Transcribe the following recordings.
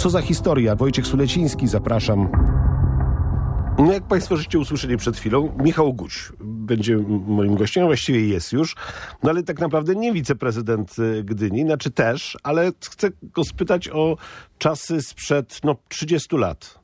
Co za historia? Wojciech Suleciński, zapraszam. No jak Państwo żeście usłyszeli przed chwilą, Michał Guś będzie moim gościem, właściwie jest już, no ale tak naprawdę nie wiceprezydent Gdyni, znaczy też, ale chcę go spytać o czasy sprzed 30 lat,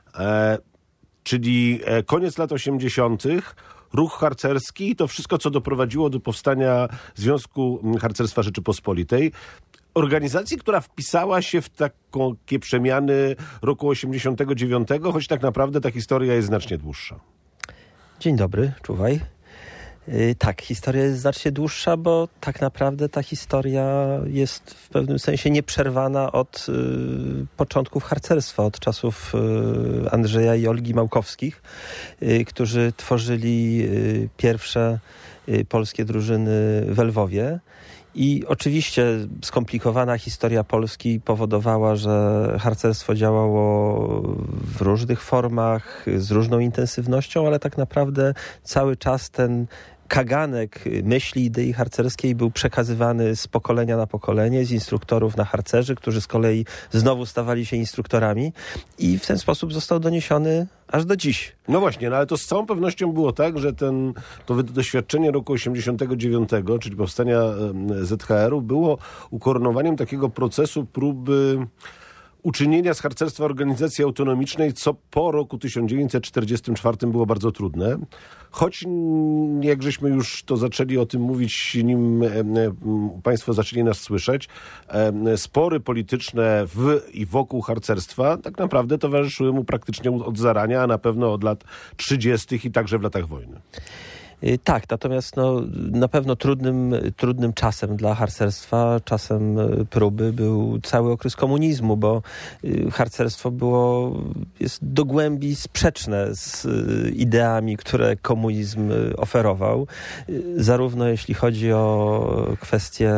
czyli koniec lat 80., ruch harcerski i to wszystko, co doprowadziło do powstania Związku Harcerstwa Rzeczypospolitej. Organizacji, która wpisała się w takie przemiany roku 89, choć tak naprawdę ta historia jest znacznie dłuższa. Dzień dobry, czuwaj. Tak, historia jest znacznie dłuższa, bo tak naprawdę ta historia jest w pewnym sensie nieprzerwana od początków harcerstwa, od czasów Andrzeja i Olgi Małkowskich, którzy tworzyli pierwsze polskie drużyny w Lwowie. I oczywiście skomplikowana historia Polski powodowała, że harcerstwo działało w różnych formach, z różną intensywnością, ale tak naprawdę cały czas ten kaganek myśli, idei harcerskiej był przekazywany z pokolenia na pokolenie, z instruktorów na harcerzy, którzy z kolei znowu stawali się instruktorami i w ten sposób został doniesiony aż do dziś. No właśnie, ale to z całą pewnością było tak, że to doświadczenie roku 89, czyli powstania ZHR-u, było ukoronowaniem takiego procesu próby uczynienia z harcerstwa organizacji autonomicznej, co po roku 1944 było bardzo trudne. Choć, jak żeśmy już to zaczęli o tym mówić, nim Państwo zaczęli nas słyszeć, spory polityczne w i wokół harcerstwa tak naprawdę towarzyszyły mu praktycznie od zarania, a na pewno od lat 30. i także w latach wojny. Tak, natomiast na pewno trudnym czasem dla harcerstwa, czasem próby był cały okres komunizmu, bo harcerstwo jest do głębi sprzeczne z ideami, które komunizm oferował. Zarówno jeśli chodzi o kwestie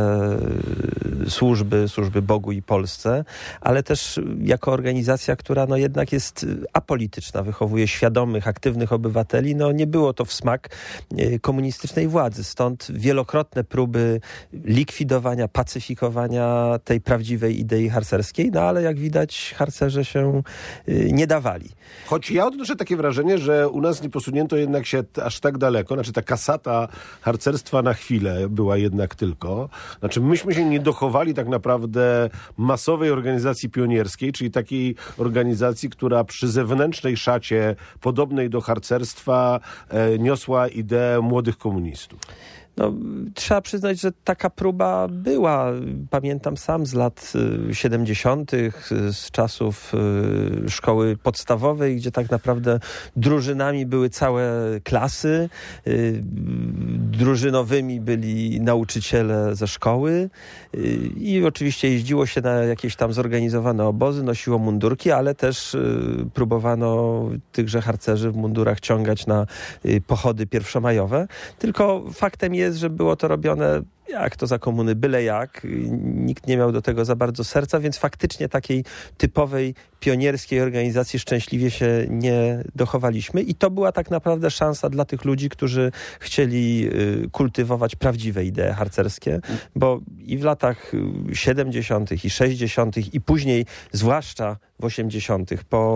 służby Bogu i Polsce, ale też jako organizacja, która jednak jest apolityczna, wychowuje świadomych, aktywnych obywateli. Nie było to w smak komunistycznej władzy. Stąd wielokrotne próby likwidowania, pacyfikowania tej prawdziwej idei harcerskiej, ale jak widać harcerze się nie dawali. Choć ja odnoszę takie wrażenie, że u nas nie posunięto jednak się aż tak daleko. Znaczy ta kasata harcerstwa na chwilę była jednak tylko. Znaczy myśmy się nie dochowali tak naprawdę masowej organizacji pionierskiej, czyli takiej organizacji, która przy zewnętrznej szacie podobnej do harcerstwa niosła ideę młodych komunistów. Trzeba przyznać, że taka próba była. Pamiętam sam z lat 70., z czasów szkoły podstawowej, gdzie tak naprawdę drużynami były całe klasy. Drużynowymi byli nauczyciele ze szkoły i oczywiście jeździło się na jakieś tam zorganizowane obozy, nosiło mundurki, ale też próbowano tychże harcerzy w mundurach ciągać na pochody pierwszomajowe. Tylko faktem jest, że było to robione jak to za komuny, byle jak. Nikt nie miał do tego za bardzo serca, więc faktycznie takiej typowej pionierskiej organizacji szczęśliwie się nie dochowaliśmy i to była tak naprawdę szansa dla tych ludzi, którzy chcieli kultywować prawdziwe idee harcerskie, bo i w latach 70. i 60. i później, zwłaszcza w 80.,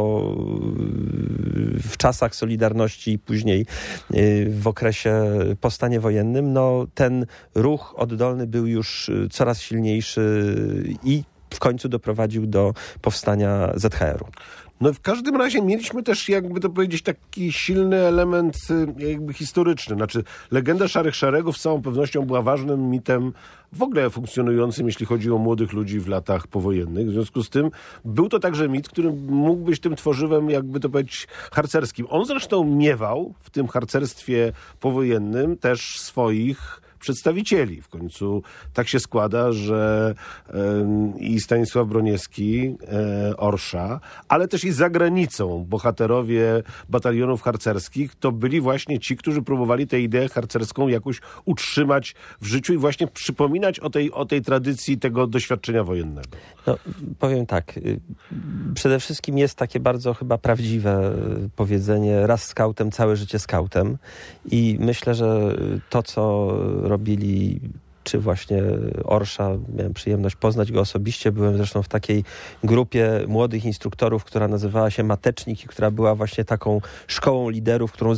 w czasach Solidarności i później w okresie po stanie wojennym, ten ruch oddolny był już coraz silniejszy i w końcu doprowadził do powstania ZHR-u. W każdym razie mieliśmy też, jakby to powiedzieć, taki silny element jakby historyczny. Znaczy legenda Szarych Szeregów z całą pewnością była ważnym mitem w ogóle funkcjonującym, jeśli chodzi o młodych ludzi w latach powojennych. W związku z tym był to także mit, który mógł być tym tworzywem, jakby to powiedzieć, harcerskim. On zresztą miewał w tym harcerstwie powojennym też swoich przedstawicieli. W końcu tak się składa, że i Stanisław Broniewski, Orsza, ale też i za granicą bohaterowie batalionów harcerskich to byli właśnie ci, którzy próbowali tę ideę harcerską jakoś utrzymać w życiu i właśnie przypominać o tej tradycji tego doświadczenia wojennego. Powiem tak. Przede wszystkim jest takie bardzo chyba prawdziwe powiedzenie: raz skautem, całe życie skautem. I myślę, że to, co robili czy właśnie Orsza. Miałem przyjemność poznać go osobiście. Byłem zresztą w takiej grupie młodych instruktorów, która nazywała się Matecznik i która była właśnie taką szkołą liderów, którą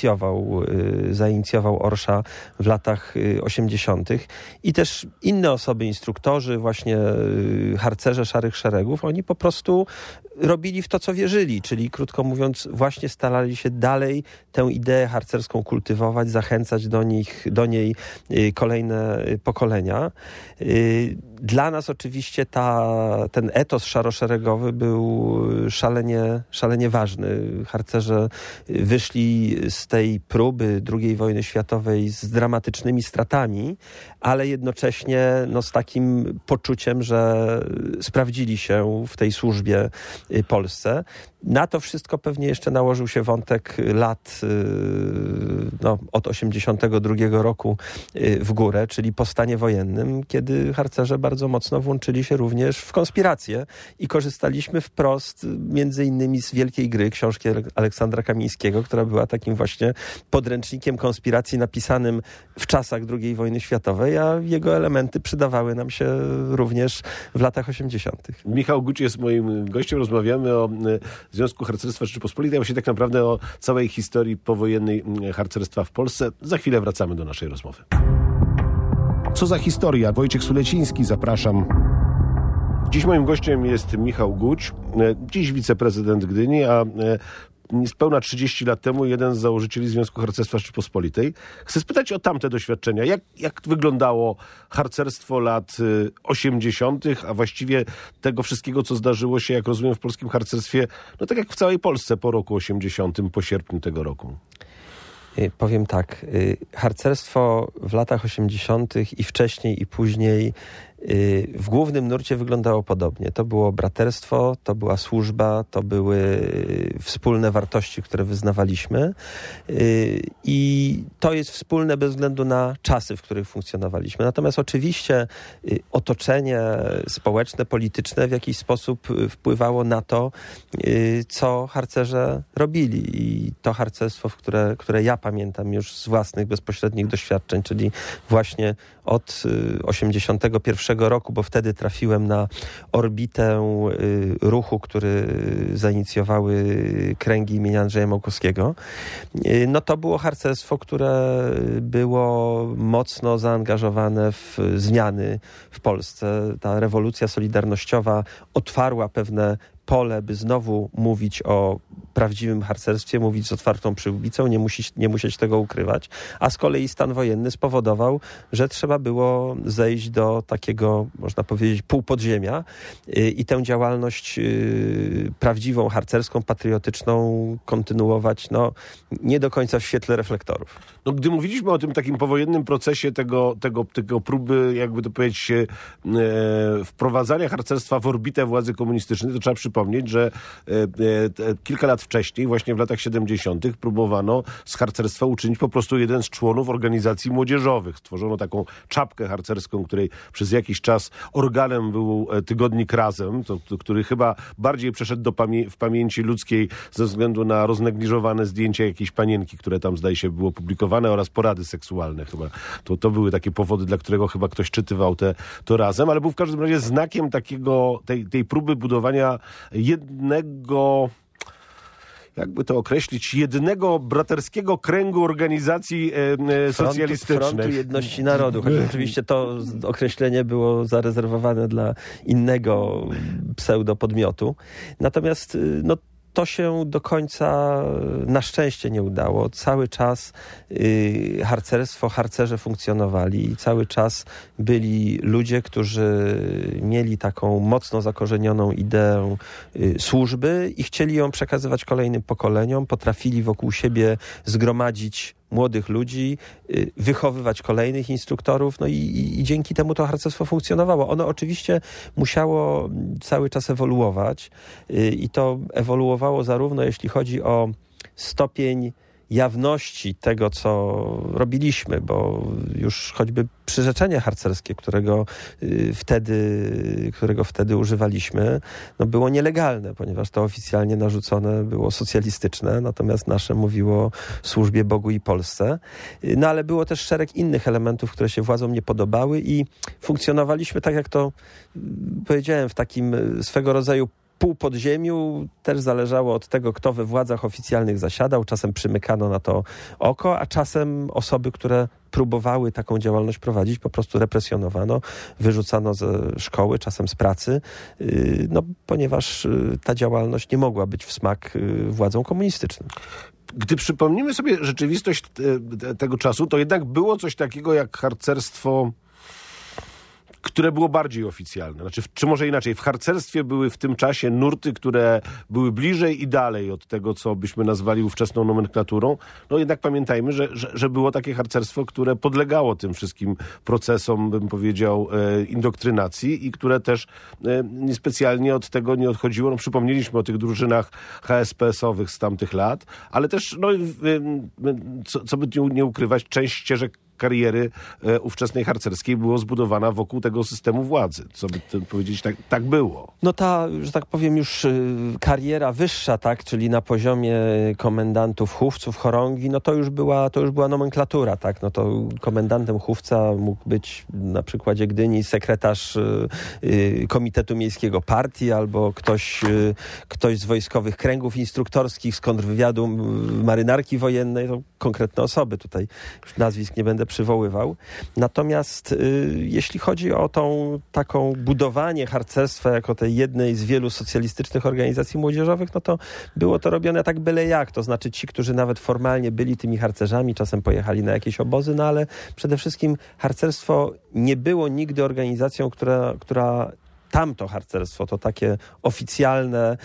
zainicjował Orsza w latach 80. I też inne osoby, instruktorzy, właśnie harcerze Szarych Szeregów, oni po prostu robili w to, co wierzyli, czyli krótko mówiąc właśnie starali się dalej tę ideę harcerską kultywować, zachęcać do niej kolejne pokolenia. Dla nas oczywiście ten etos szaroszeregowy był szalenie ważny. Harcerze wyszli z tej próby II wojny światowej z dramatycznymi stratami, ale jednocześnie z takim poczuciem, że sprawdzili się w tej służbie Polsce. Na to wszystko pewnie jeszcze nałożył się wątek lat od 82 roku w górę, czyli po stanie wojennym, kiedy harcerze bardzo mocno włączyli się również w konspirację i korzystaliśmy wprost między innymi z Wielkiej Gry, książki Aleksandra Kamińskiego, która była takim właśnie podręcznikiem konspiracji napisanym w czasach II wojny światowej, a jego elementy przydawały nam się również w latach 80. Michał Guć jest moim gościem. Rozmawiamy o Związku Harcerstwa Rzeczypospolitej, a właściwie tak naprawdę o całej historii powojennej harcerstwa w Polsce. Za chwilę wracamy do naszej rozmowy. Co za historia? Wojciech Suleciński, zapraszam. Dziś moim gościem jest Michał Guć, dziś wiceprezydent Gdyni, a niespełna 30 lat temu jeden z założycieli Związku Harcerstwa Rzeczypospolitej. Chcę spytać o tamte doświadczenia. Jak wyglądało harcerstwo lat 80., a właściwie tego wszystkiego, co zdarzyło się, jak rozumiem, w polskim harcerstwie, tak jak w całej Polsce po roku 80., po sierpniu tego roku? Powiem tak, harcerstwo w latach 80. i wcześniej i później w głównym nurcie wyglądało podobnie. To było braterstwo, to była służba, to były wspólne wartości, które wyznawaliśmy i to jest wspólne bez względu na czasy, w których funkcjonowaliśmy. Natomiast oczywiście otoczenie społeczne, polityczne w jakiś sposób wpływało na to, co harcerze robili i to harcerstwo, które ja pamiętam już z własnych bezpośrednich doświadczeń, czyli właśnie od 81 roku, bo wtedy trafiłem na orbitę ruchu, który zainicjowały kręgi imienia Andrzeja Małkowskiego. To było harcerstwo, które było mocno zaangażowane w zmiany w Polsce. Ta rewolucja solidarnościowa otwarła pewne pole, by znowu mówić o prawdziwym harcerstwie, mówić z otwartą przyłbicą, nie musieć tego ukrywać, a z kolei stan wojenny spowodował, że trzeba było zejść do takiego, można powiedzieć, półpodziemia i tę działalność prawdziwą, harcerską, patriotyczną kontynuować, nie do końca w świetle reflektorów. Gdy mówiliśmy o tym takim powojennym procesie tego próby, jakby to powiedzieć, wprowadzania harcerstwa w orbitę władzy komunistycznej, to trzeba przypomnieć, że kilka lat wcześniej, właśnie w latach 70. próbowano z harcerstwa uczynić po prostu jeden z członów organizacji młodzieżowych. Stworzono taką czapkę harcerską, której przez jakiś czas organem był tygodnik Razem, który chyba bardziej przeszedł w pamięci ludzkiej ze względu na roznegliżowane zdjęcia jakiejś panienki, które tam, zdaje się, było publikowane, oraz porady seksualne. Chyba to były takie powody, dla którego chyba ktoś czytywał to Razem, ale był w każdym razie znakiem tej próby budowania jednego, jakby to określić, jednego braterskiego kręgu organizacji socjalistycznych. Frontu Jedności Narodu. Choć oczywiście to określenie było zarezerwowane dla innego pseudopodmiotu. Natomiast to się do końca na szczęście nie udało. Cały czas harcerze funkcjonowali i cały czas byli ludzie, którzy mieli taką mocno zakorzenioną ideę służby i chcieli ją przekazywać kolejnym pokoleniom, potrafili wokół siebie zgromadzić młodych ludzi, wychowywać kolejnych instruktorów, i dzięki temu to harcerstwo funkcjonowało. Ono oczywiście musiało cały czas ewoluować i to ewoluowało zarówno jeśli chodzi o stopień jawności tego, co robiliśmy, bo już choćby przyrzeczenie harcerskie, którego wtedy używaliśmy, no było nielegalne, ponieważ to oficjalnie narzucone było socjalistyczne, natomiast nasze mówiło służbie Bogu i Polsce. No ale było też szereg innych elementów, które się władzom nie podobały i funkcjonowaliśmy, tak jak to powiedziałem, w takim swego rodzaju półpodziemiu. Też zależało od tego, kto we władzach oficjalnych zasiadał. Czasem przymykano na to oko, a czasem osoby, które próbowały taką działalność prowadzić, po prostu represjonowano, wyrzucano ze szkoły, czasem z pracy, ponieważ ta działalność nie mogła być w smak władzom komunistycznym. Gdy przypomnimy sobie rzeczywistość tego czasu, to jednak było coś takiego jak harcerstwo, które było bardziej oficjalne. Znaczy, czy może inaczej, w harcerstwie były w tym czasie nurty, które były bliżej i dalej od tego, co byśmy nazwali ówczesną nomenklaturą. No jednak pamiętajmy, że było takie harcerstwo, które podlegało tym wszystkim procesom, bym powiedział, indoktrynacji i które też niespecjalnie od tego nie odchodziło. No, przypomnieliśmy o tych drużynach HSPS-owych z tamtych lat, ale też, co by nie ukrywać, część ścieżek kariery ówczesnej harcerskiej było zbudowana wokół tego systemu władzy. Co by powiedzieć, tak było. No ta, że tak powiem, już kariera wyższa, tak, czyli na poziomie komendantów chówców, chorągi, no to już była nomenklatura, tak. No to komendantem chówca mógł być na przykładzie Gdyni sekretarz Komitetu Miejskiego Partii albo ktoś z wojskowych kręgów instruktorskich, z kontrwywiadu marynarki wojennej, to konkretne osoby tutaj, już nazwisk nie będę przywoływał. Natomiast jeśli chodzi o tą taką budowanie harcerstwa jako tej jednej z wielu socjalistycznych organizacji młodzieżowych, no to było to robione tak byle jak. To znaczy ci, którzy nawet formalnie byli tymi harcerzami, czasem pojechali na jakieś obozy, no ale przede wszystkim harcerstwo nie było nigdy organizacją, która tamto harcerstwo, to takie oficjalne,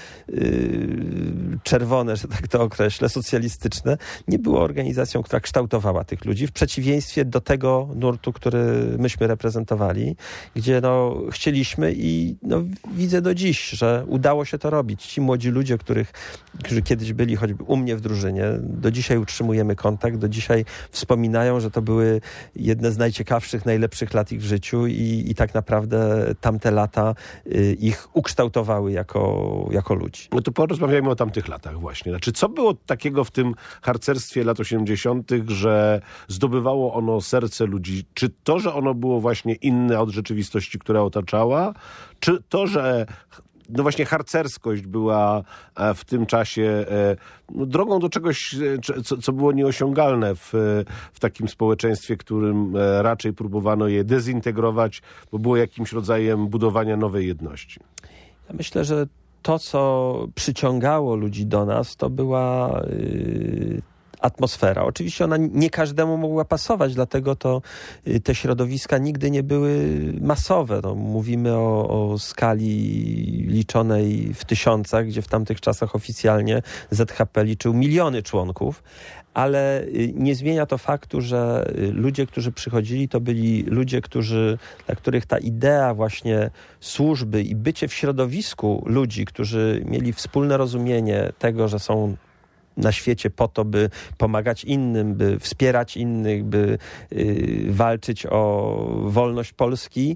czerwone, że tak to określę, socjalistyczne, nie było organizacją, która kształtowała tych ludzi, w przeciwieństwie do tego nurtu, który myśmy reprezentowali, gdzie chcieliśmy i widzę do dziś, że udało się to robić. Ci młodzi ludzie, którzy kiedyś byli choćby u mnie w drużynie, do dzisiaj utrzymujemy kontakt, do dzisiaj wspominają, że to były jedne z najciekawszych, najlepszych lat ich w życiu i tak naprawdę tamte lata ich ukształtowały jako ludzi. No to porozmawiajmy o tamtych latach właśnie. Znaczy, co było takiego w tym harcerstwie lat 80., że zdobywało ono serce ludzi? Czy to, że ono było właśnie inne od rzeczywistości, która otaczała? Czy to, że właśnie harcerskość była w tym czasie drogą do czegoś, co było nieosiągalne w takim społeczeństwie, którym raczej próbowano je dezintegrować, bo było jakimś rodzajem budowania nowej jedności? Ja myślę, że to, co przyciągało ludzi do nas, to była atmosfera. Oczywiście ona nie każdemu mogła pasować, dlatego to te środowiska nigdy nie były masowe. Mówimy o skali liczonej w tysiącach, gdzie w tamtych czasach oficjalnie ZHP liczył miliony członków, ale nie zmienia to faktu, że ludzie, którzy przychodzili, to byli ludzie, dla których ta idea właśnie służby i bycie w środowisku ludzi, którzy mieli wspólne rozumienie tego, że są na świecie po to, by pomagać innym, by wspierać innych, by walczyć o wolność Polski.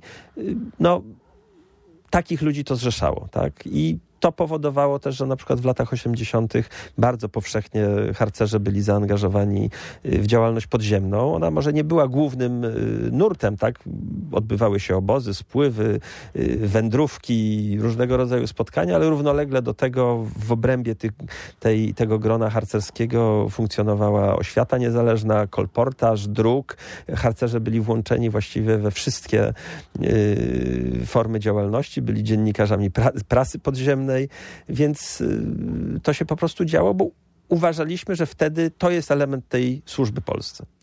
Takich ludzi to zrzeszało, tak? I to powodowało też, że na przykład w latach 80. bardzo powszechnie harcerze byli zaangażowani w działalność podziemną. Ona może nie była głównym nurtem, tak? Odbywały się obozy, spływy, wędrówki, różnego rodzaju spotkania, ale równolegle do tego w obrębie tego grona harcerskiego funkcjonowała oświata niezależna, kolportaż, druk. Harcerze byli włączeni właściwie we wszystkie formy działalności, byli dziennikarzami prasy podziemnej, więc to się po prostu działo, bo uważaliśmy, że wtedy to jest element tej służby Polsce.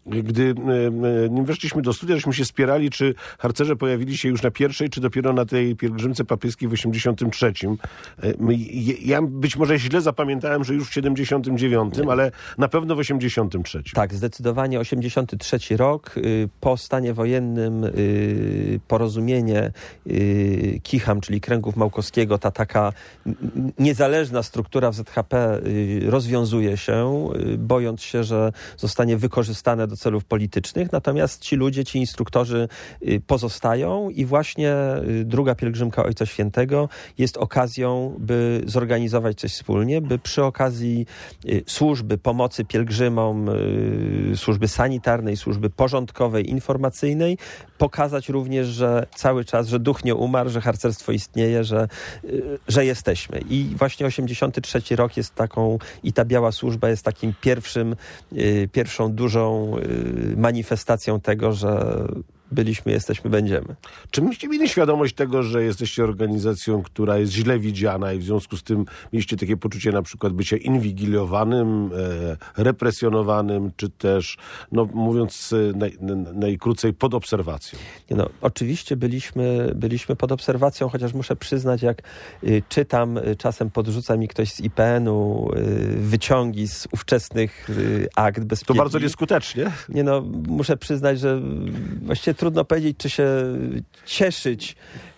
nim weszliśmy do studia, żeśmy się spierali, czy harcerze pojawili się już na pierwszej, czy dopiero na tej pielgrzymce papieskiej w 83. Ja być może źle zapamiętałem, że już w 79, ale na pewno w 83. Tak, zdecydowanie 83 rok. Po stanie wojennym porozumienie Kicham, czyli Kręgów Małkowskiego, ta taka niezależna struktura w ZHP rozwiązuje się, bojąc się, że zostanie wykorzystane do celów politycznych. Natomiast ci ludzie, ci instruktorzy pozostają i właśnie druga pielgrzymka Ojca Świętego jest okazją, by zorganizować coś wspólnie, by przy okazji służby pomocy pielgrzymom, służby sanitarnej, służby porządkowej, informacyjnej, pokazać również, że cały czas, że duch nie umarł, że harcerstwo istnieje, że jesteśmy. I właśnie 83 rok jest taką, i ta biała służba jest takim pierwszą dużą manifestacją tego, że byliśmy, jesteśmy, będziemy. Czy myście mieli świadomość tego, że jesteście organizacją, która jest źle widziana i w związku z tym mieliście takie poczucie na przykład bycia inwigilowanym, represjonowanym, czy też, no mówiąc najkrócej, pod obserwacją? Oczywiście byliśmy pod obserwacją, chociaż muszę przyznać, jak czytam, czasem podrzuca mi ktoś z IPN-u wyciągi z ówczesnych akt bezpiecznych. To bardzo nieskutecznie. Muszę przyznać, że właściwie trudno powiedzieć, czy się cieszyć,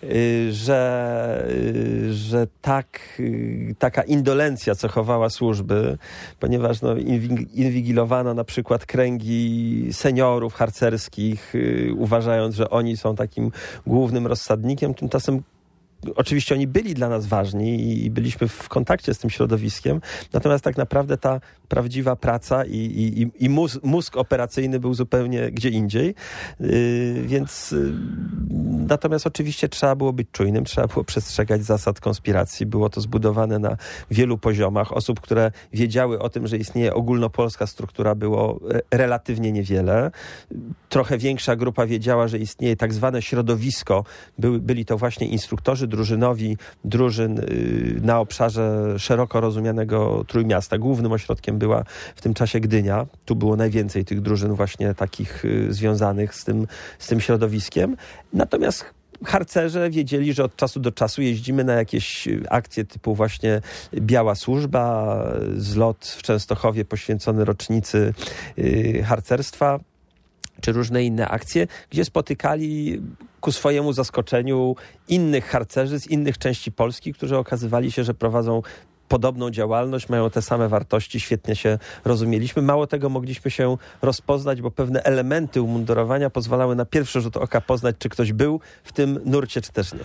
że taka indolencja cechowała służby, ponieważ inwigilowano na przykład kręgi seniorów harcerskich, uważając, że oni są takim głównym rozsadnikiem. Tymczasem oczywiście oni byli dla nas ważni i byliśmy w kontakcie z tym środowiskiem, natomiast tak naprawdę ta prawdziwa praca i mózg operacyjny był zupełnie gdzie indziej, więc natomiast oczywiście trzeba było być czujnym, trzeba było przestrzegać zasad konspiracji. Było to zbudowane na wielu poziomach. Osób, które wiedziały o tym, że istnieje ogólnopolska struktura, było relatywnie niewiele. Trochę większa grupa wiedziała, że istnieje tak zwane środowisko. Byli to właśnie instruktorzy drużynowi drużyn na obszarze szeroko rozumianego Trójmiasta. Głównym ośrodkiem była w tym czasie Gdynia. Tu było najwięcej tych drużyn właśnie takich związanych z tym środowiskiem. Natomiast harcerze wiedzieli, że od czasu do czasu jeździmy na jakieś akcje typu właśnie Biała Służba, zlot w Częstochowie poświęcony rocznicy harcerstwa, czy różne inne akcje, gdzie spotykali ku swojemu zaskoczeniu innych harcerzy z innych części Polski, którzy okazywali się, że prowadzą podobną działalność, mają te same wartości, świetnie się rozumieliśmy. Mało tego, mogliśmy się rozpoznać, bo pewne elementy umundurowania pozwalały na pierwszy rzut oka poznać, czy ktoś był w tym nurcie, czy też nie.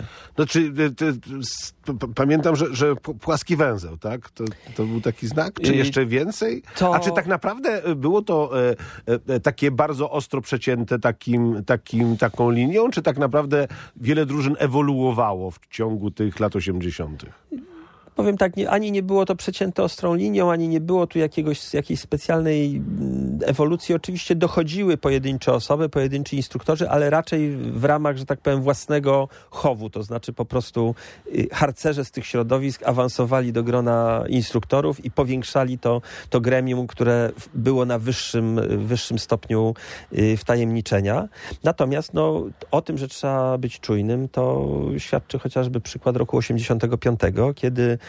Pamiętam, że płaski węzeł, tak? To był taki znak? Czy jeszcze więcej? A czy tak naprawdę było to takie bardzo ostro przecięte taką linią, czy tak naprawdę wiele drużyn ewoluowało w ciągu tych lat 80.? Powiem tak, ani nie było to przecięte ostrą linią, ani nie było tu jakiejś specjalnej ewolucji. Oczywiście dochodziły pojedyncze osoby, pojedynczy instruktorzy, ale raczej w ramach, że tak powiem, własnego chowu. To znaczy po prostu harcerze z tych środowisk awansowali do grona instruktorów i powiększali to gremium, które było na wyższym stopniu wtajemniczenia. Natomiast o tym, że trzeba być czujnym, to świadczy chociażby przykład roku 85, kiedy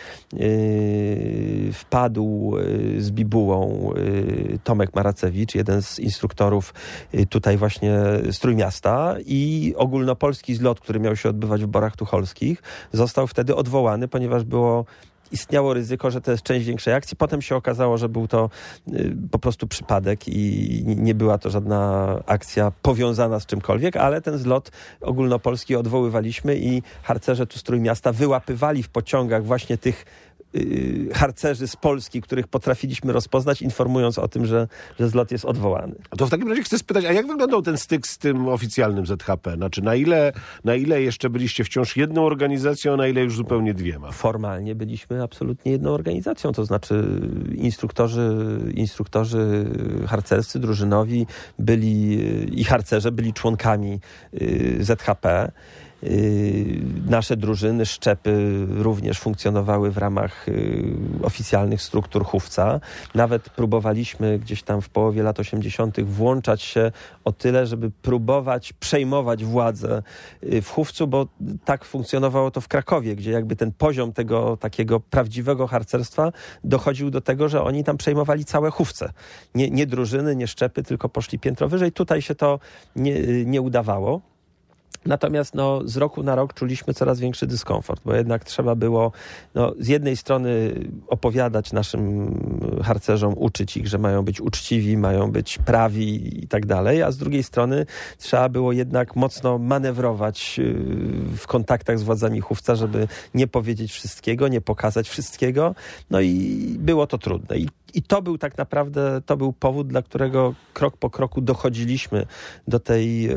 wpadł z bibułą Tomek Maracewicz, jeden z instruktorów tutaj właśnie z Trójmiasta, i ogólnopolski zlot, który miał się odbywać w Borach Tucholskich, został wtedy odwołany, ponieważ istniało ryzyko, że to jest część większej akcji. Potem się okazało, że był to po prostu przypadek i nie była to żadna akcja powiązana z czymkolwiek, ale ten zlot ogólnopolski odwoływaliśmy i harcerze tu z Trójmiasta wyłapywali w pociągach właśnie tych harcerzy z Polski, których potrafiliśmy rozpoznać, informując o tym, że zlot jest odwołany. To w takim razie chcę spytać, a jak wyglądał ten styk z tym oficjalnym ZHP? Znaczy, na ile jeszcze byliście wciąż jedną organizacją, a na ile już zupełnie dwiema? Formalnie byliśmy absolutnie jedną organizacją, to znaczy instruktorzy harcerscy, drużynowi i harcerze byli członkami ZHP. Nasze drużyny, szczepy również funkcjonowały w ramach oficjalnych struktur chówca. Nawet próbowaliśmy gdzieś tam w połowie lat 80. włączać się o tyle, żeby próbować przejmować władzę w chówcu, bo tak funkcjonowało to w Krakowie, gdzie jakby ten poziom tego takiego prawdziwego harcerstwa dochodził do tego, że oni tam przejmowali całe chówce. Nie drużyny, nie szczepy, tylko poszli piętro wyżej. Tutaj się to nie udawało. Natomiast z roku na rok czuliśmy coraz większy dyskomfort, bo jednak trzeba było z jednej strony opowiadać naszym harcerzom, uczyć ich, że mają być uczciwi, mają być prawi i tak dalej, a z drugiej strony trzeba było jednak mocno manewrować w kontaktach z władzami chówca, żeby nie powiedzieć wszystkiego, nie pokazać wszystkiego. I było to trudne. I to był tak naprawdę, powód, dla którego krok po kroku dochodziliśmy do tej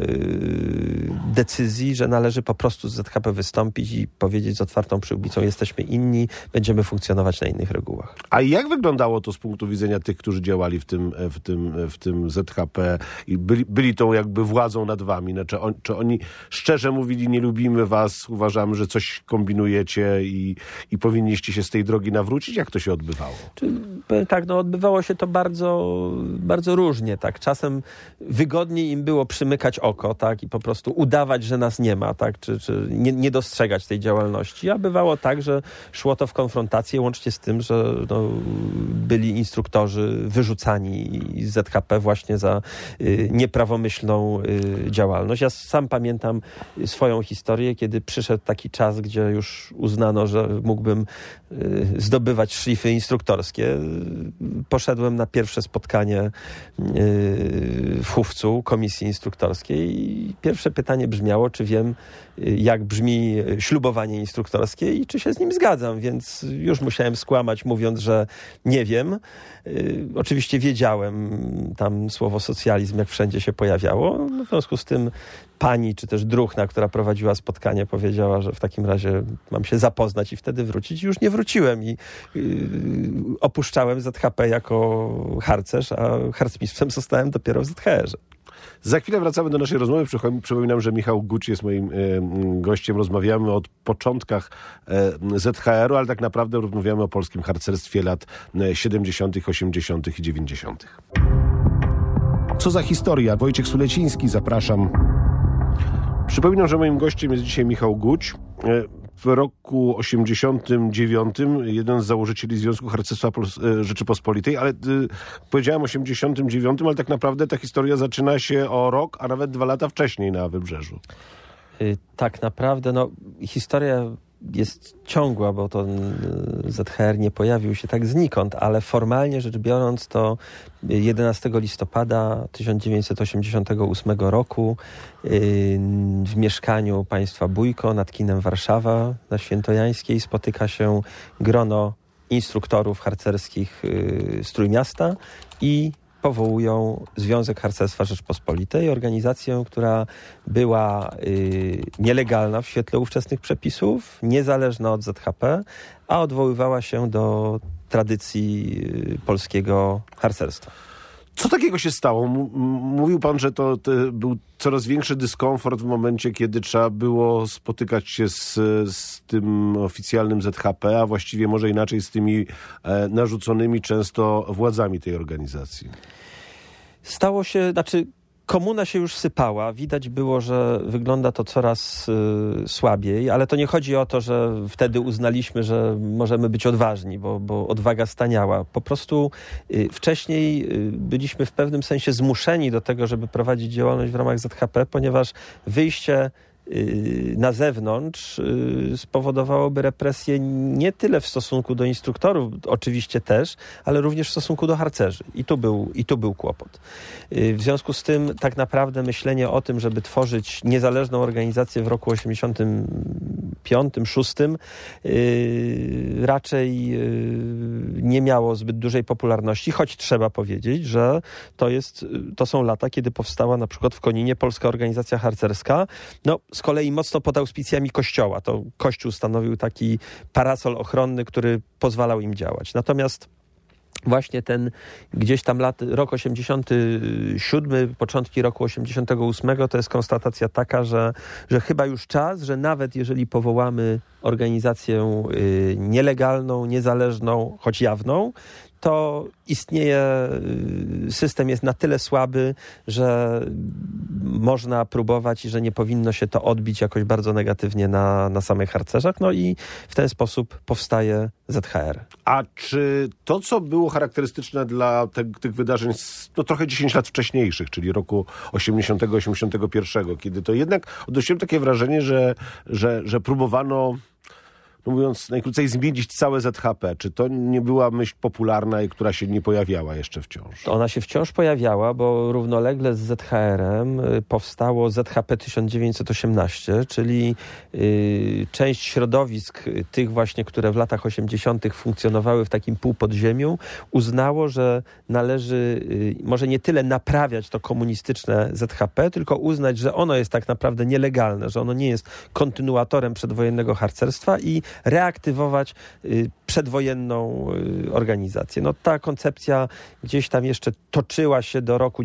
decyzji, że należy po prostu z ZHP wystąpić i powiedzieć z otwartą przyłbicą: jesteśmy inni, będziemy funkcjonować na innych regułach. A jak wyglądało to z punktu widzenia tych, którzy działali w tym ZHP i byli tą jakby władzą nad wami? Czy oni szczerze mówili: nie lubimy was, uważamy, że coś kombinujecie i powinniście się z tej drogi nawrócić? Jak to się odbywało? Tak, odbywało się to bardzo, bardzo różnie, tak. Czasem wygodniej im było przymykać oko, tak, i po prostu udawać, że nas nie ma, tak, czy nie dostrzegać tej działalności. A bywało tak, że szło to w konfrontację, łącznie z tym, że byli instruktorzy wyrzucani z ZHP właśnie za nieprawomyślną działalność. Ja sam pamiętam swoją historię, kiedy przyszedł taki czas, gdzie już uznano, że mógłbym zdobywać szlify instruktorskie. Poszedłem na pierwsze spotkanie w chówcu komisji instruktorskiej i pierwsze pytanie brzmiało, czy wiem, jak brzmi ślubowanie instruktorskie i czy się z nim zgadzam, więc już musiałem skłamać, mówiąc, że nie wiem. Oczywiście wiedziałem, tam słowo socjalizm jak wszędzie się pojawiało. W związku z tym pani, czy też druhna, która prowadziła spotkanie, powiedziała, że w takim razie mam się zapoznać i wtedy wrócić. I już nie wróciłem i opuszczałem ZHP jako harcerz, a harcmistrzem zostałem dopiero w ZHR-ze. Za chwilę wracamy do naszej rozmowy. Przypominam, że Michał Guć jest moim gościem. Rozmawiamy o początkach ZHR-u, ale tak naprawdę rozmawiamy o polskim harcerstwie lat 70., 80. i 90. Co za historia? Wojciech Suleciński, zapraszam. Przypominam, że moim gościem jest dzisiaj Michał Guć. W roku 89 jeden z założycieli Związku Harcerstwa Rzeczypospolitej, ale powiedziałem 89, ale tak naprawdę ta historia zaczyna się o rok, a nawet 2 lata wcześniej na Wybrzeżu. Tak naprawdę, historia jest ciągła, bo to ZHR nie pojawił się tak znikąd, ale formalnie rzecz biorąc to 11 listopada 1988 roku w mieszkaniu państwa Bójko nad kinem Warszawa na Świętojańskiej spotyka się grono instruktorów harcerskich z Trójmiasta i powołują Związek Harcerstwa Rzeczpospolitej, organizację, która była nielegalna w świetle ówczesnych przepisów, niezależna od ZHP, a odwoływała się do tradycji polskiego harcerstwa. Co takiego się stało? Mówił pan, że to był coraz większy dyskomfort w momencie, kiedy trzeba było spotykać się z tym oficjalnym ZHP, a właściwie może inaczej z tymi narzuconymi często władzami tej organizacji. Stało się, komuna się już sypała. Widać było, że wygląda to coraz słabiej, ale to nie chodzi o to, że wtedy uznaliśmy, że możemy być odważni, bo odwaga staniała. Po prostu wcześniej byliśmy w pewnym sensie zmuszeni do tego, żeby prowadzić działalność w ramach ZHP, ponieważ wyjście na zewnątrz spowodowałoby represję nie tyle w stosunku do instruktorów, oczywiście też, ale również w stosunku do harcerzy. I tu był kłopot. W związku z tym tak naprawdę myślenie o tym, żeby tworzyć niezależną organizację w roku 85-6 raczej nie miało zbyt dużej popularności, choć trzeba powiedzieć, że to są lata, kiedy powstała na przykład w Koninie Polska Organizacja Harcerska, z kolei mocno pod auspicjami Kościoła. To Kościół stanowił taki parasol ochronny, który pozwalał im działać. Natomiast właśnie ten gdzieś tam rok 87, początki roku 88, to jest konstatacja taka, że chyba już czas, że nawet jeżeli powołamy organizację nielegalną, niezależną, choć jawną, to istnieje, system jest na tyle słaby, że można próbować i że nie powinno się to odbić jakoś bardzo negatywnie na samych harcerzach. No i w ten sposób powstaje ZHR. A czy to, co było charakterystyczne dla tych wydarzeń trochę 10 lat wcześniejszych, czyli roku 80-81, kiedy to jednak odnosiłem takie wrażenie, że próbowano, no mówiąc najkrócej, zmienić całe ZHP. Czy to nie była myśl popularna i która się nie pojawiała jeszcze wciąż? Ona się wciąż pojawiała, bo równolegle z ZHR-em powstało ZHP 1918, czyli część środowisk tych właśnie, które w latach 80. funkcjonowały w takim półpodziemiu, uznało, że należy może nie tyle naprawiać to komunistyczne ZHP, tylko uznać, że ono jest tak naprawdę nielegalne, że ono nie jest kontynuatorem przedwojennego harcerstwa i reaktywować przedwojenną organizację. No ta koncepcja gdzieś tam jeszcze toczyła się do roku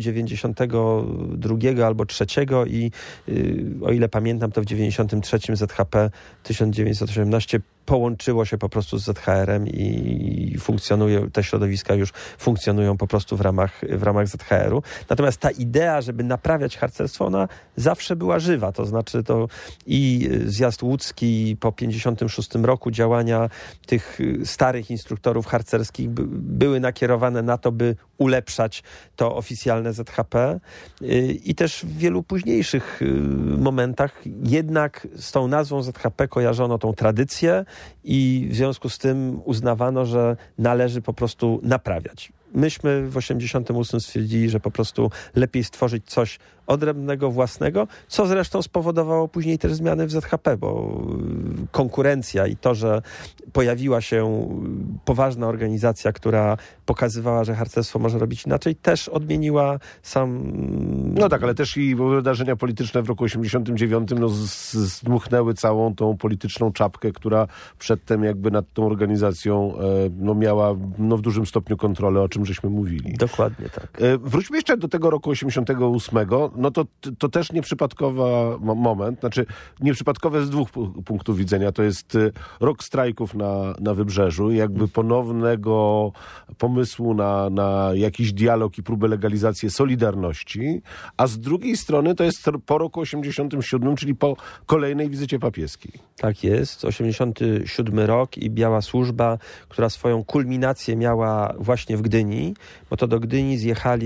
92 albo 3 i o ile pamiętam, to w 93 ZHP 1918 połączyło się po prostu z ZHR-em i te środowiska już funkcjonują po prostu w ramach ZHR-u. Natomiast ta idea, żeby naprawiać harcerstwo, ona zawsze była żywa. To znaczy to i zjazd łódzki po 56 roku, działania tych starych instruktorów harcerskich były nakierowane na to, by ulepszać to oficjalne ZHP i też w wielu późniejszych momentach jednak z tą nazwą ZHP kojarzono tą tradycję i w związku z tym uznawano, że należy po prostu naprawiać. Myśmy w 88 stwierdzili, że po prostu lepiej stworzyć coś odrębnego, własnego, co zresztą spowodowało później też zmiany w ZHP, bo konkurencja i to, że pojawiła się poważna organizacja, która pokazywała, że harcerstwo może robić inaczej, też odmieniła sam... No tak, ale też i wydarzenia polityczne w roku 89 zdmuchnęły całą tą polityczną czapkę, która przedtem jakby nad tą organizacją miała w dużym stopniu kontrolę, o czym żeśmy mówili. Dokładnie tak. Wróćmy jeszcze do tego roku 88. No to też nieprzypadkowy moment, znaczy nieprzypadkowe z dwóch punktów widzenia. To jest rok strajków na Wybrzeżu, jakby ponownego pomysłu na jakiś dialog i próbę legalizacji Solidarności, a z drugiej strony to jest po roku 87, czyli po kolejnej wizycie papieskiej. Tak jest, 87 rok i Biała Służba, która swoją kulminację miała właśnie w Gdyni, bo to do Gdyni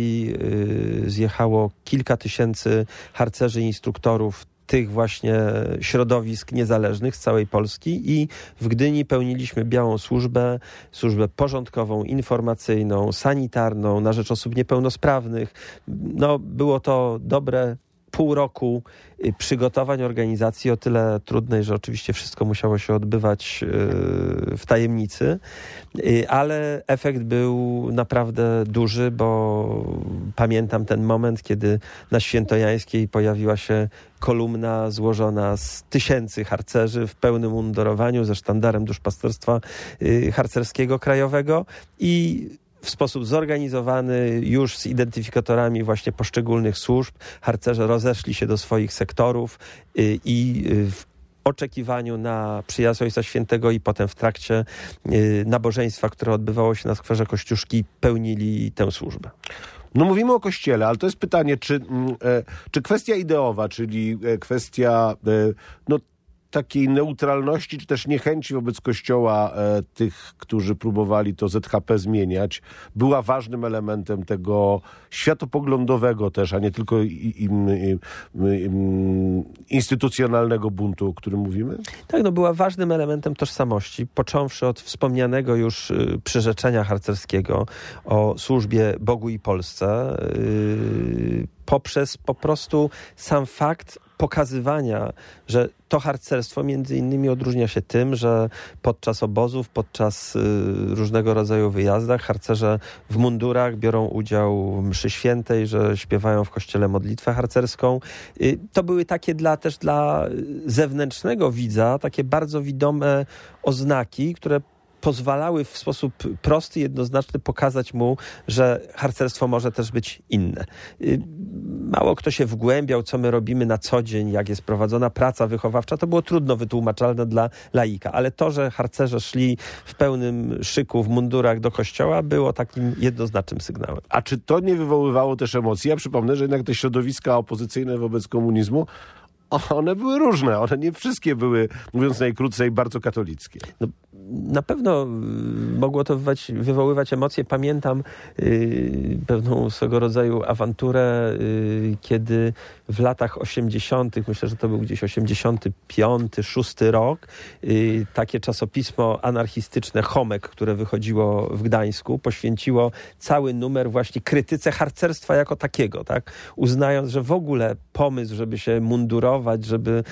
zjechało kilka tysięcy harcerzy i instruktorów tych właśnie środowisk niezależnych z całej Polski i w Gdyni pełniliśmy Białą Służbę porządkową, informacyjną, sanitarną na rzecz osób niepełnosprawnych. No, było to dobre pół roku przygotowań organizacji, o tyle trudnej, że oczywiście wszystko musiało się odbywać w tajemnicy, ale efekt był naprawdę duży, bo pamiętam ten moment, kiedy na Świętojańskiej pojawiła się kolumna złożona z tysięcy harcerzy w pełnym mundurowaniu ze sztandarem duszpasterstwa harcerskiego krajowego i w sposób zorganizowany, już z identyfikatorami właśnie poszczególnych służb, harcerze rozeszli się do swoich sektorów i w oczekiwaniu na przyjazd Ojca Świętego i potem w trakcie nabożeństwa, które odbywało się na skwerze Kościuszki, pełnili tę służbę. No mówimy o Kościele, ale to jest pytanie, czy kwestia ideowa, czyli kwestia takiej neutralności, czy też niechęci wobec Kościoła tych, którzy próbowali to ZHP zmieniać, była ważnym elementem tego światopoglądowego też, a nie tylko instytucjonalnego buntu, o którym mówimy? Tak, była ważnym elementem tożsamości, począwszy od wspomnianego już przyrzeczenia harcerskiego o służbie Bogu i Polsce, poprzez po prostu sam fakt pokazywania, że to harcerstwo między innymi odróżnia się tym, że podczas obozów, podczas różnego rodzaju wyjazdach harcerze w mundurach biorą udział w mszy świętej, że śpiewają w kościele modlitwę harcerską. To były takie też dla zewnętrznego widza takie bardzo widome oznaki, które pozwalały w sposób prosty, jednoznaczny pokazać mu, że harcerstwo może też być inne. Mało kto się wgłębiał, co my robimy na co dzień, jak jest prowadzona praca wychowawcza. To było trudno wytłumaczalne dla laika, ale to, że harcerze szli w pełnym szyku, w mundurach do kościoła, było takim jednoznacznym sygnałem. A czy to nie wywoływało też emocji? Ja przypomnę, że jednak te środowiska opozycyjne wobec komunizmu, one były różne. One nie wszystkie były, mówiąc najkrócej, bardzo katolickie. No, na pewno mogło to wywoływać emocje. Pamiętam pewną swego rodzaju awanturę, kiedy w latach 80., myślę, że to był gdzieś 85, 6 rok, takie czasopismo anarchistyczne Chomek, które wychodziło w Gdańsku, poświęciło cały numer właśnie krytyce harcerstwa jako takiego, tak? Uznając, że w ogóle pomysł, żeby się mundurować, żeby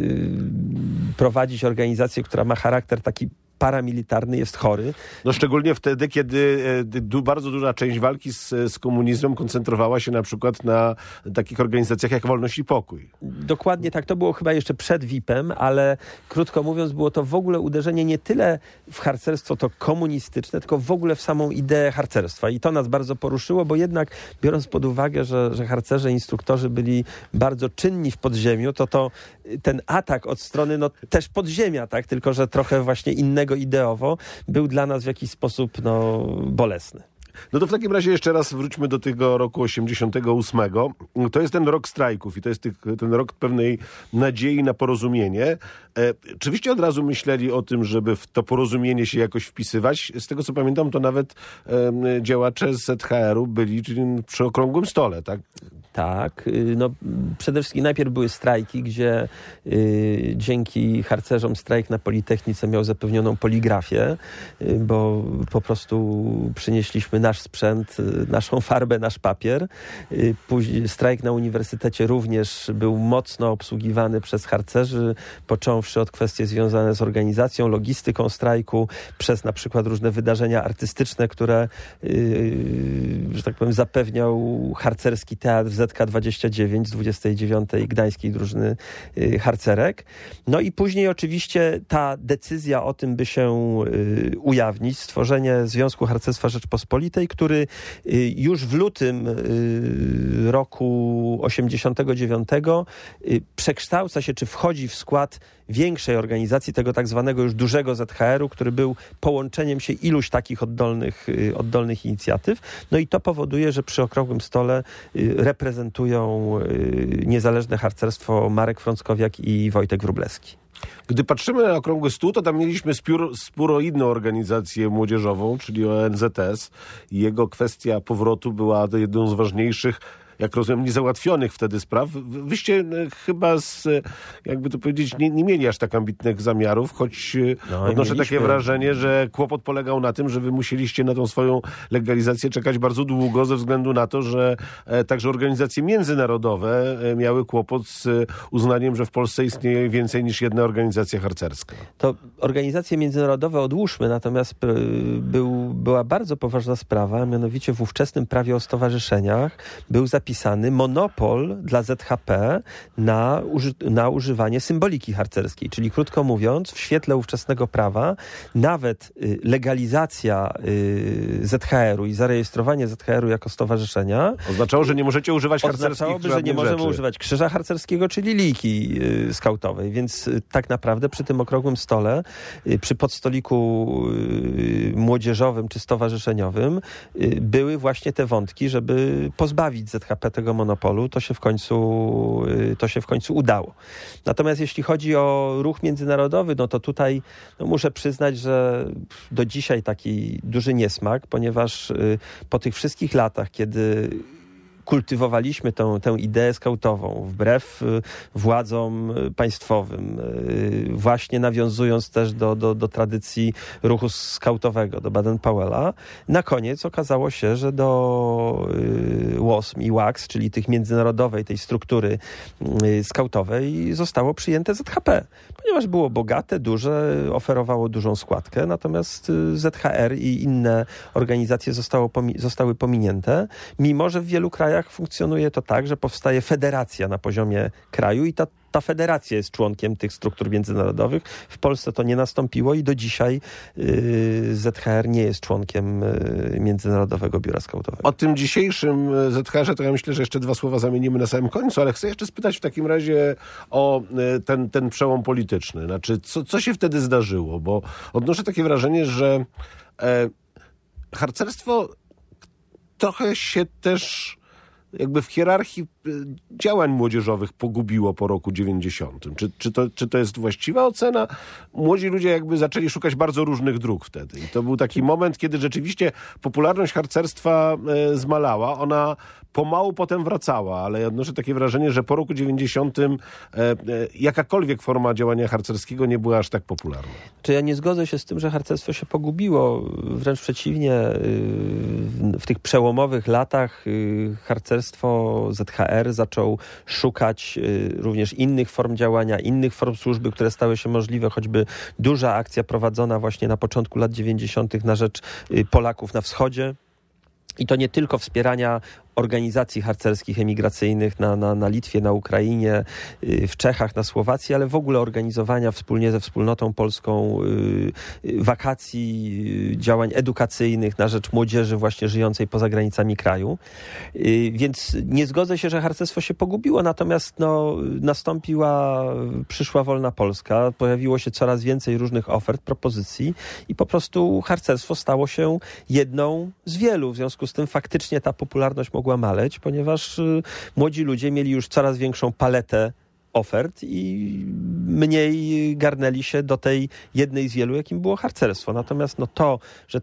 prowadzić organizację, która ma charakter taki paramilitarny, jest chory. No szczególnie wtedy, kiedy bardzo duża część walki z komunizmem koncentrowała się na przykład na takich organizacjach jak Wolność i Pokój. Dokładnie tak. To było chyba jeszcze przed VIP-em, ale krótko mówiąc było to w ogóle uderzenie nie tyle w harcerstwo to komunistyczne, tylko w ogóle w samą ideę harcerstwa. I to nas bardzo poruszyło, bo jednak biorąc pod uwagę, że harcerze, instruktorzy byli bardzo czynni w podziemiu, to ten atak od strony też podziemia, tak? Tylko że trochę właśnie innego ideowo, był dla nas w jakiś sposób bolesny. No to w takim razie jeszcze raz wróćmy do tego roku 88. To jest ten rok strajków i to jest ten rok pewnej nadziei na porozumienie. Oczywiście od razu myśleli o tym, żeby w to porozumienie się jakoś wpisywać. Z tego co pamiętam, to nawet działacze z ZHR-u byli przy okrągłym stole, tak? Tak. Przede wszystkim najpierw były strajki, gdzie dzięki harcerzom strajk na Politechnice miał zapewnioną poligrafię, bo po prostu przynieśliśmy nasz sprzęt, naszą farbę, nasz papier. Później strajk na uniwersytecie również był mocno obsługiwany przez harcerzy, począwszy od kwestii związane z organizacją, logistyką strajku, przez na przykład różne wydarzenia artystyczne, które, że tak powiem, zapewniał harcerski teatr ZK-29 z 29. Gdańskiej Drużyny Harcerek. No i później oczywiście ta decyzja o tym, by się ujawnić, stworzenie Związku Harcerstwa Rzeczpospolitej, który już w lutym roku 89 przekształca się, czy wchodzi w skład większej organizacji, tego tak zwanego już dużego ZHR-u, który był połączeniem się iluś takich oddolnych inicjatyw. No i to powoduje, że przy okrągłym stole reprezentują niezależne harcerstwo Marek Frąckowiak i Wojtek Wróblewski. Gdy patrzymy na okrągły stół, to tam mieliśmy spór o inną organizację młodzieżową, czyli o NZS. I jego kwestia powrotu była jedną z ważniejszych, jak rozumiem, niezałatwionych wtedy spraw. Wyście chyba jakby to powiedzieć, nie mieli aż tak ambitnych zamiarów, choć odnoszę takie wrażenie, że kłopot polegał na tym, że wy musieliście na tą swoją legalizację czekać bardzo długo ze względu na to, że także organizacje międzynarodowe miały kłopot z uznaniem, że w Polsce istnieje więcej niż jedna organizacja harcerska. To organizacje międzynarodowe odłóżmy, natomiast była bardzo poważna sprawa, mianowicie w ówczesnym prawie o stowarzyszeniach był zapisany monopol dla ZHP na używanie symboliki harcerskiej. Czyli krótko mówiąc, w świetle ówczesnego prawa nawet legalizacja ZHR-u i zarejestrowanie ZHR-u jako stowarzyszenia oznaczało, że nie możecie używać harcerskich oznaczałoby, że nie możemy używać krzyża harcerskiego, czyli liki skautowej. Więc tak naprawdę przy tym okrągłym stole, przy podstoliku młodzieżowym czy stowarzyszeniowym były właśnie te wątki, żeby pozbawić ZHP tego monopolu. To się w końcu udało. Natomiast jeśli chodzi o ruch międzynarodowy, no to tutaj muszę przyznać, że do dzisiaj taki duży niesmak, ponieważ po tych wszystkich latach, kiedy kultywowaliśmy tę ideę skautową wbrew władzom państwowym, właśnie nawiązując też do tradycji ruchu skautowego, do Baden-Powella. Na koniec okazało się, że do WOSM i WAX, czyli tych międzynarodowej, tej struktury skautowej, zostało przyjęte ZHP, ponieważ było bogate, duże, oferowało dużą składkę, natomiast ZHR i inne organizacje zostały pominięte, mimo że w wielu krajach funkcjonuje to tak, że powstaje federacja na poziomie kraju i ta ta federacja jest członkiem tych struktur międzynarodowych. W Polsce to nie nastąpiło i do dzisiaj ZHR nie jest członkiem Międzynarodowego Biura Skautowego. O tym dzisiejszym ZHR-ze to ja myślę, że jeszcze 2 słowa zamienimy na samym końcu, ale chcę jeszcze spytać w takim razie o ten przełom polityczny. Znaczy, co się wtedy zdarzyło? Bo odnoszę takie wrażenie, że harcerstwo trochę się też jakby w hierarchii działań młodzieżowych pogubiło po roku 90. Czy to jest właściwa ocena? Młodzi ludzie jakby zaczęli szukać bardzo różnych dróg wtedy. I to był taki moment, kiedy rzeczywiście popularność harcerstwa zmalała. Ona pomału potem wracała, ale ja odnoszę takie wrażenie, że po roku 90 jakakolwiek forma działania harcerskiego nie była aż tak popularna. Czy ja nie zgodzę się z tym, że harcerstwo się pogubiło? Wręcz przeciwnie, w tych przełomowych latach harcerstwo ZHR zaczął szukać również innych form działania, innych form służby, które stały się możliwe, choćby duża akcja prowadzona właśnie na początku lat 90. na rzecz Polaków na wschodzie. I to nie tylko wspierania organizacji harcerskich emigracyjnych na Litwie, na Ukrainie, w Czechach, na Słowacji, ale w ogóle organizowania wspólnie ze wspólnotą polską wakacji, działań edukacyjnych na rzecz młodzieży właśnie żyjącej poza granicami kraju. Więc nie zgodzę się, że harcerstwo się pogubiło, natomiast przyszła wolna Polska, pojawiło się coraz więcej różnych ofert, propozycji i po prostu harcerstwo stało się jedną z wielu. W związku z tym faktycznie ta popularność mogła maleć, ponieważ młodzi ludzie mieli już coraz większą paletę ofert i mniej garnęli się do tej jednej z wielu, jakim było harcerstwo. Natomiast to, że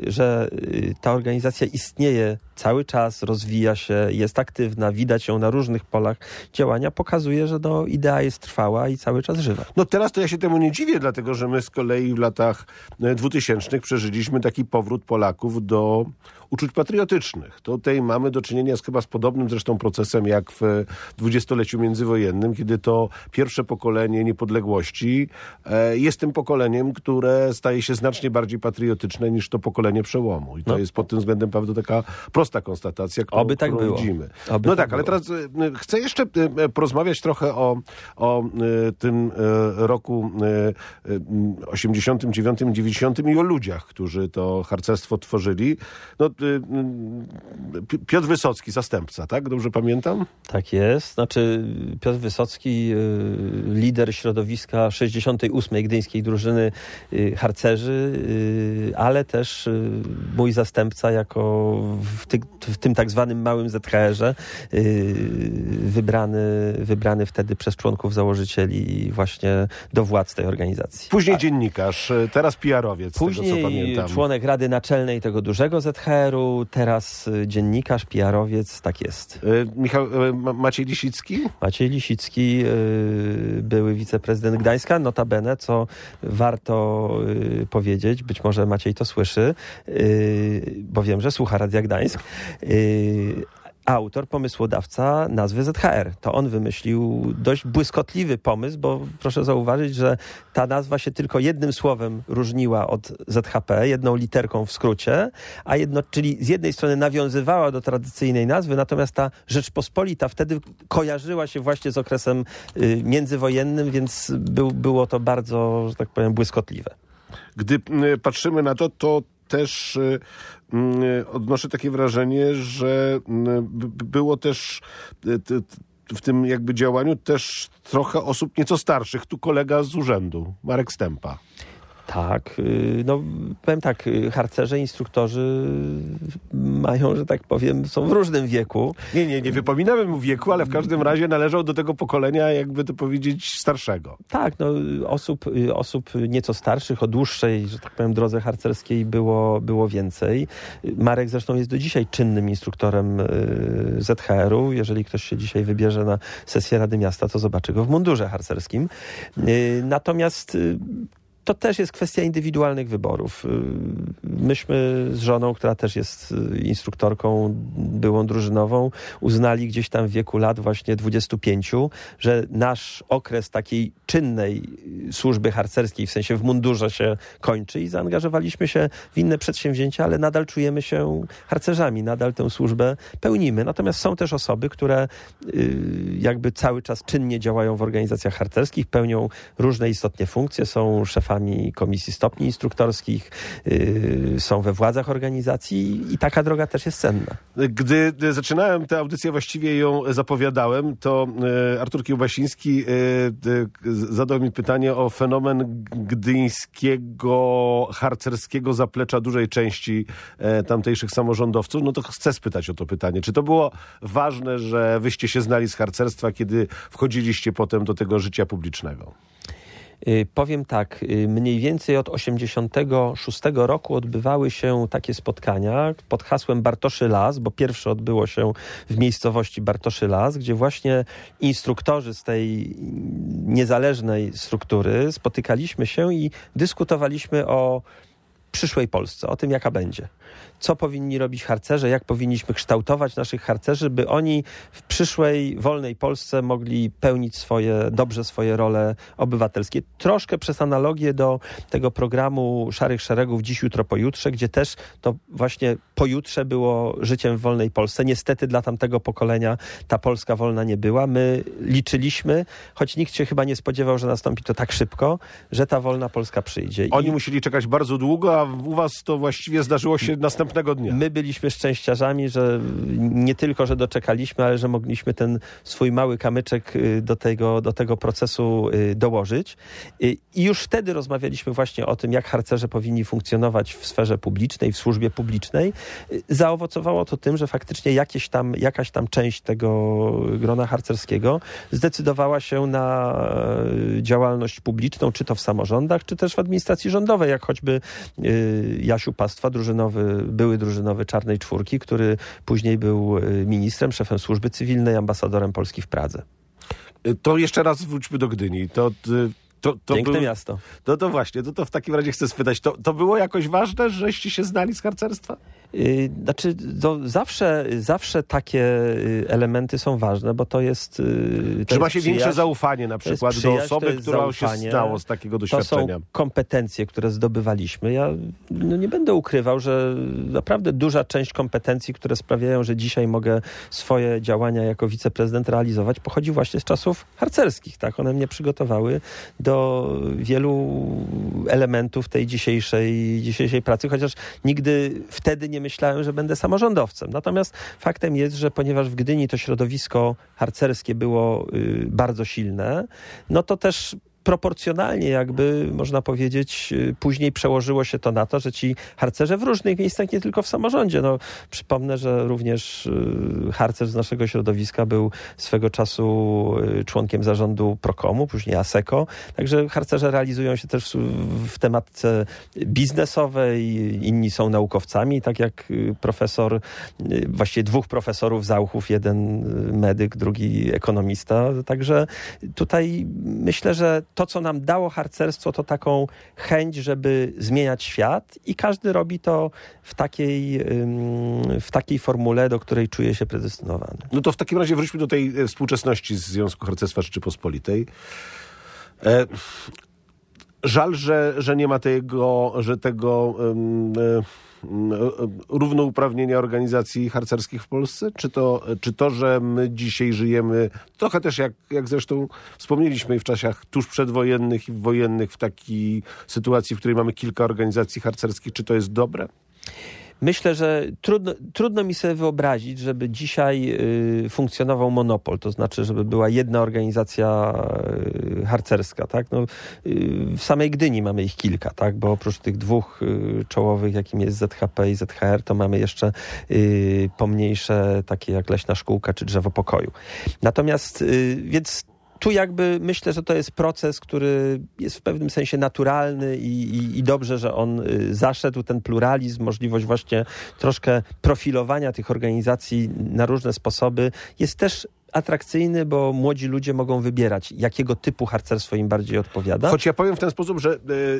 ta organizacja istnieje cały czas, rozwija się, jest aktywna, widać ją na różnych polach działania, pokazuje, że idea jest trwała i cały czas żywa. Teraz to ja się temu nie dziwię, dlatego że my z kolei w latach 2000 przeżyliśmy taki powrót Polaków do uczuć patriotycznych. Tutaj mamy do czynienia chyba z podobnym zresztą procesem jak w dwudziestoleciu międzywojennym, kiedy to pierwsze pokolenie niepodległości jest tym pokoleniem, które staje się znacznie bardziej patriotyczne niż to pokolenie przełomu. I to jest pod tym względem prawda taka prosta konstatacja, którą widzimy. Ale teraz chcę jeszcze porozmawiać trochę o tym roku 89, 90 i o ludziach, którzy to harcerstwo tworzyli. Piotr Wysocki, zastępca, tak? Dobrze pamiętam? Tak jest. Piotr Wysocki, lider środowiska 68. Gdyńskiej Drużyny Harcerzy, ale też mój zastępca jako w tym tak zwanym małym ZHR-ze, wybrany wtedy przez członków założycieli właśnie do władz tej organizacji. Później dziennikarz, teraz PR-owiec, później tego co pamiętam. Członek Rady Naczelnej tego dużego ZHR-u, teraz dziennikarz, PR-owiec, tak jest. Maciej Lisicki? Maciej Lisicki, były wiceprezydent Gdańska, notabene, co warto powiedzieć, być może Maciej to słyszy, bo wiem, że słucha Radia Gdańsk. Autor, pomysłodawca nazwy ZHR. To on wymyślił dość błyskotliwy pomysł, bo proszę zauważyć, że ta nazwa się tylko jednym słowem różniła od ZHP, jedną literką w skrócie, czyli z jednej strony nawiązywała do tradycyjnej nazwy, natomiast ta Rzeczpospolita wtedy kojarzyła się właśnie z okresem międzywojennym, więc było to bardzo, że tak powiem, błyskotliwe. Gdy patrzymy na to też odnoszę takie wrażenie, że było też w tym jakby działaniu też trochę osób nieco starszych. Tu kolega z urzędu, Marek Stępa. Tak, powiem tak, harcerze, instruktorzy mają, że tak powiem, są w różnym wieku. Nie wypominamy mu wieku, ale w każdym razie należał do tego pokolenia, jakby to powiedzieć, starszego. Tak, osób nieco starszych, o dłuższej, że tak powiem, drodze harcerskiej było więcej. Marek zresztą jest do dzisiaj czynnym instruktorem ZHR-u. Jeżeli ktoś się dzisiaj wybierze na sesję Rady Miasta, to zobaczy go w mundurze harcerskim. Natomiast To też jest kwestia indywidualnych wyborów. Myśmy z żoną, która też jest instruktorką byłą drużynową, uznali gdzieś tam w wieku lat właśnie 25, że nasz okres takiej czynnej służby harcerskiej, w sensie w mundurze, się kończy i zaangażowaliśmy się w inne przedsięwzięcia, ale nadal czujemy się harcerzami, nadal tę służbę pełnimy. Natomiast są też osoby, które jakby cały czas czynnie działają w organizacjach harcerskich, pełnią różne istotnie funkcje, są szefami komisji stopni instruktorskich, są we władzach organizacji i taka droga też jest cenna. Gdy zaczynałem tę audycję, właściwie ją zapowiadałem, to Artur Kiełbasiński zadał mi pytanie o fenomen gdyńskiego harcerskiego zaplecza dużej części tamtejszych samorządowców. No to chcę spytać o to pytanie. Czy to było ważne, że wyście się znali z harcerstwa, kiedy wchodziliście potem do tego życia publicznego? Powiem tak, mniej więcej od 1986 roku odbywały się takie spotkania pod hasłem Bartoszy Las, bo pierwsze odbyło się w miejscowości Bartoszy Las, gdzie właśnie instruktorzy z tej niezależnej struktury spotykaliśmy się i dyskutowaliśmy o przyszłej Polsce, o tym, jaka będzie. Co powinni robić harcerze, jak powinniśmy kształtować naszych harcerzy, by oni w przyszłej, wolnej Polsce mogli pełnić dobrze swoje role obywatelskie. Troszkę przez analogię do tego programu Szarych Szeregów Dziś, Jutro, Pojutrze, gdzie też to właśnie pojutrze było życiem w wolnej Polsce. Niestety dla tamtego pokolenia ta Polska wolna nie była. My liczyliśmy, choć nikt się chyba nie spodziewał, że nastąpi to tak szybko, że ta wolna Polska przyjdzie. Oni musieli czekać bardzo długo, a u was to właściwie zdarzyło się następnego dnia. My byliśmy szczęściarzami, że nie tylko, że doczekaliśmy, ale że mogliśmy ten swój mały kamyczek do tego procesu dołożyć. I już wtedy rozmawialiśmy właśnie o tym, jak harcerze powinni funkcjonować w sferze publicznej, w służbie publicznej. Zaowocowało to tym, że faktycznie jakaś tam część tego grona harcerskiego zdecydowała się na działalność publiczną, czy to w samorządach, czy też w administracji rządowej, jak choćby Jasiu Pastwa, były drużynowy Czarnej Czwórki, który później był ministrem, szefem służby cywilnej, ambasadorem Polski w Pradze. To jeszcze raz wróćmy do Gdyni. Piękne miasto. To właśnie, to w takim razie chcę spytać, to było jakoś ważne, żeście się znali z harcerstwa? Znaczy, zawsze takie elementy są ważne, bo to jest... Czy ma się większe zaufanie na przykład do osoby, która się znało z takiego doświadczenia? To są kompetencje, które zdobywaliśmy. Ja nie będę ukrywał, że naprawdę duża część kompetencji, które sprawiają, że dzisiaj mogę swoje działania jako wiceprezydent realizować, pochodzi właśnie z czasów harcerskich. Tak? One mnie przygotowały do wielu elementów tej dzisiejszej pracy, chociaż nigdy wtedy nie myślałem, że będę samorządowcem. Natomiast faktem jest, że ponieważ w Gdyni to środowisko harcerskie było bardzo silne, no to też proporcjonalnie jakby, można powiedzieć, później przełożyło się to na to, że ci harcerze w różnych miejscach, nie tylko w samorządzie. No, przypomnę, że również harcerz z naszego środowiska był swego czasu członkiem zarządu Prokomu, później ASEKO. Także harcerze realizują się też w tematyce biznesowej, inni są naukowcami, tak jak właściwie dwóch profesorów Zauchów, jeden medyk, drugi ekonomista. Także tutaj myślę, że to, co nam dało harcerstwo, to taką chęć, żeby zmieniać świat i każdy robi to w takiej formule, do której czuje się predestynowany. No to w takim razie wróćmy do tej współczesności Związku Harcerstwa Rzeczypospolitej. Żal, że nie ma tego równouprawnienia organizacji harcerskich w Polsce? Czy to, że my dzisiaj żyjemy, trochę też jak zresztą wspomnieliśmy w czasach tuż przedwojennych i wojennych, w takiej sytuacji, w której mamy kilka organizacji harcerskich, czy to jest dobre? Myślę, że trudno mi sobie wyobrazić, żeby dzisiaj funkcjonował monopol, to znaczy, żeby była jedna organizacja harcerska. Tak? No, w samej Gdyni mamy ich kilka, tak? Bo oprócz tych dwóch czołowych, jakim jest ZHP i ZHR, to mamy jeszcze pomniejsze, takie jak Leśna Szkółka czy Drzewo Pokoju. Natomiast, więc tu jakby myślę, że to jest proces, który jest w pewnym sensie naturalny i dobrze, że on zaszedł, ten pluralizm, możliwość właśnie troszkę profilowania tych organizacji na różne sposoby jest też atrakcyjny, bo młodzi ludzie mogą wybierać, jakiego typu harcerstwo im bardziej odpowiada. Choć ja powiem w ten sposób, że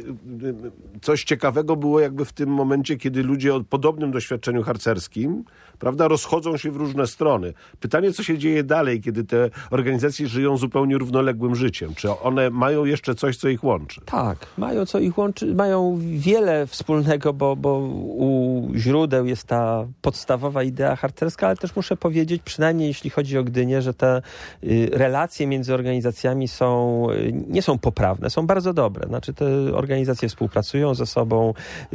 coś ciekawego było jakby w tym momencie, kiedy ludzie o podobnym doświadczeniu harcerskim, prawda, rozchodzą się w różne strony. Pytanie, co się dzieje dalej, kiedy te organizacje żyją zupełnie równoległym życiem? Czy one mają jeszcze coś, co ich łączy? Tak, mają co ich łączy, mają wiele wspólnego, bo u źródeł jest ta podstawowa idea harcerska, ale też muszę powiedzieć, przynajmniej jeśli chodzi o Gdynię, że te relacje między organizacjami nie są poprawne, są bardzo dobre. Znaczy te organizacje współpracują ze sobą,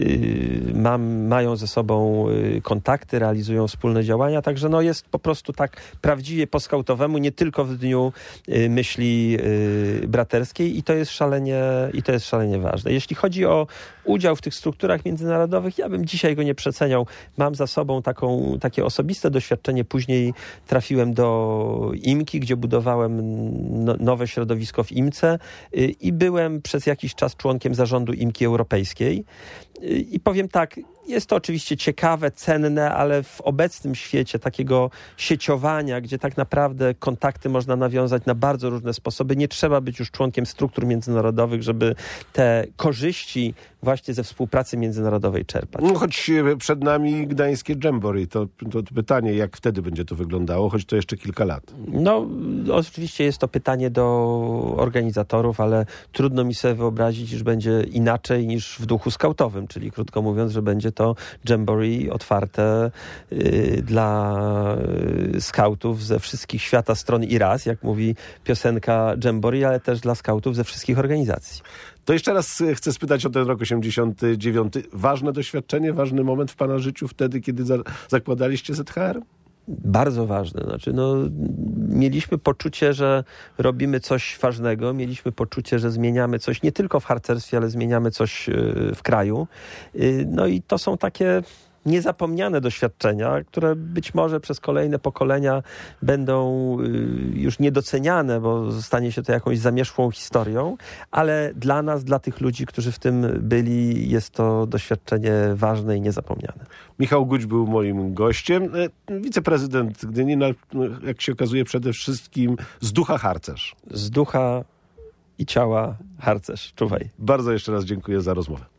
mają ze sobą kontakty, realizują wspólne działania, także jest po prostu tak prawdziwie po skautowemu, nie tylko w Dniu Myśli Braterskiej i to jest szalenie ważne. Jeśli chodzi o udział w tych strukturach międzynarodowych, ja bym dzisiaj go nie przeceniał. Mam za sobą takie osobiste doświadczenie. Później trafiłem do IMKI, gdzie budowałem nowe środowisko w IMCE i byłem przez jakiś czas członkiem zarządu IMKI Europejskiej. I powiem tak, jest to oczywiście ciekawe, cenne, ale w obecnym świecie takiego sieciowania, gdzie tak naprawdę kontakty można nawiązać na bardzo różne sposoby, nie trzeba być już członkiem struktur międzynarodowych, żeby te korzyści właśnie ze współpracy międzynarodowej czerpać. Choć przed nami gdańskie Jamboree, to pytanie, jak wtedy będzie to wyglądało, choć to jeszcze kilka lat. Oczywiście jest to pytanie do organizatorów, ale trudno mi sobie wyobrazić, że będzie inaczej niż w duchu skautowym, czyli krótko mówiąc, że będzie to Jamboree otwarte dla skautów ze wszystkich świata stron i ras, jak mówi piosenka Jamboree, ale też dla skautów ze wszystkich organizacji. To jeszcze raz chcę spytać o ten rok 89. Ważne doświadczenie, ważny moment w pana życiu wtedy, kiedy zakładaliście ZHR? Bardzo ważne. Mieliśmy poczucie, że robimy coś ważnego. Mieliśmy poczucie, że zmieniamy coś nie tylko w harcerstwie, ale zmieniamy coś w kraju. I to są takie niezapomniane doświadczenia, które być może przez kolejne pokolenia będą już niedoceniane, bo stanie się to jakąś zamierzchłą historią, ale dla nas, dla tych ludzi, którzy w tym byli, jest to doświadczenie ważne i niezapomniane. Michał Guć był moim gościem. Wiceprezydent Gdyni, jak się okazuje, przede wszystkim z ducha harcerz. Z ducha i ciała harcerz. Czuwaj. Bardzo jeszcze raz dziękuję za rozmowę.